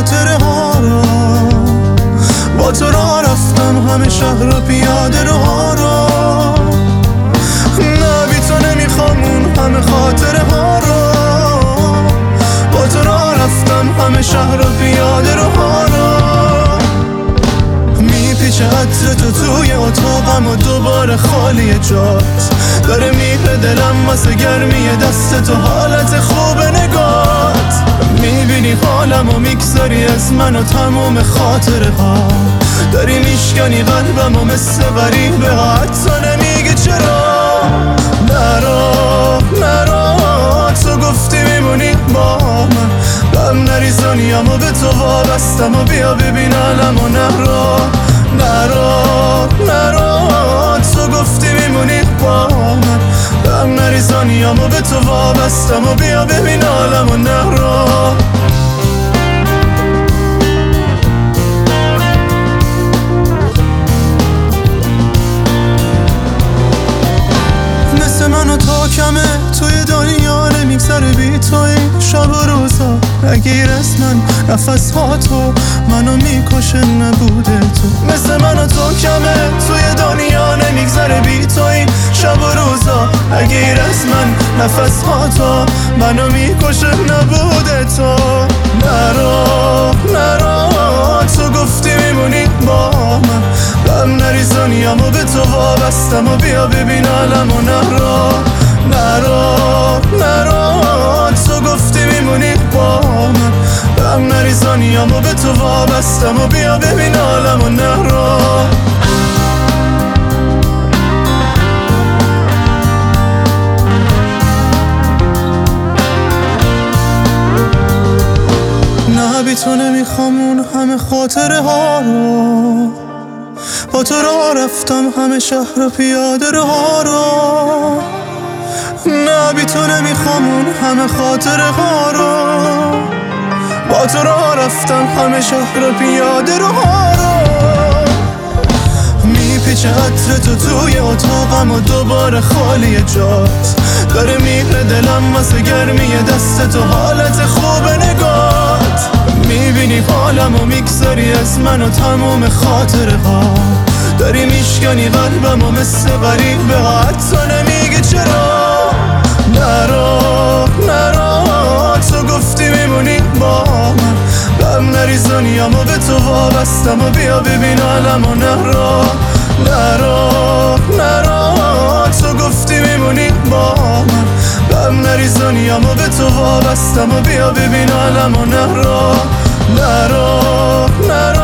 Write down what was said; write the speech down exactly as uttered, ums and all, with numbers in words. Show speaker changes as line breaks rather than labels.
خاطره ها رو، با تو را رفتم همه شهر و پیاده رو ها رو. نه بی تو نمیخوام اون همه خاطره ها رو، با تو را رفتم همه شهر و پیاده رو ها رو. میپیچه عطر تو توی اتاقم و دوباره خالی جات، داره میره دلم واسه گرمی دست تو، حالت خوب نگات. میبینی حالم و میگذاری از من و تموم خاطره ها، داری میشکنی قلبم و مثل غریبه ها، حتی نمیگی چرا. نرا نرا تو گفتی میمونی با من، غم نریزانیم و به تو وابستم و بیا ببین علم و نرا. نرا نرا تو گفتی میمونی با من، غم نریزانیم و به تو وابستم و بیا ببین عالم و نرا. مثل من و تو کمه توی دنیا نمیگذره بی تو این شب و روزا، نگیر از من نفس ها تو منو میکشه نبوده تو. مثل من و تو کمه توی دنیا نمیگذره بی تو این شب و روزا، نگیر از من نفس ها تو منو میکشه نبوده تو. نرا نرا تو گفتی میمونی با من، غم نریزانیم و به تو وابستم و بیا ببین علم و نرا. نرا نرا تو گفتی میمونی با من، غم نریزانیم و به تو وابستم و بیا ببین عالم و نرا. نه بی تو نمیخوام اون همه خاطره ها رو، با تو را رفتم همه شهر و پیاده رو ها رو. نه بی تو نمیخوام اون همه خاطره ها رو، با تو را رفتم همه شهر و پیاده رو ها رو. میپیچه عطر تو توی اتاقم و دوباره خالی جات، داره میره دلم واسه گرمی دست تو، حالت خوب نگات. میبینی حالم و میگذاری از من و تموم خاطره ها، داری میشکنی قلبم و مثل غریبه ها، حتی نمیگی چرا. نرا نرا تو گفتی میمونی با من، غم نریزانیم و به تو وابستم و بیا ببین علم و نرا. نرا نرا تو گفتی میمونی با من، غم نریزانیم و به تو وابستم و بیا ببین علم و نرا. نرا نرا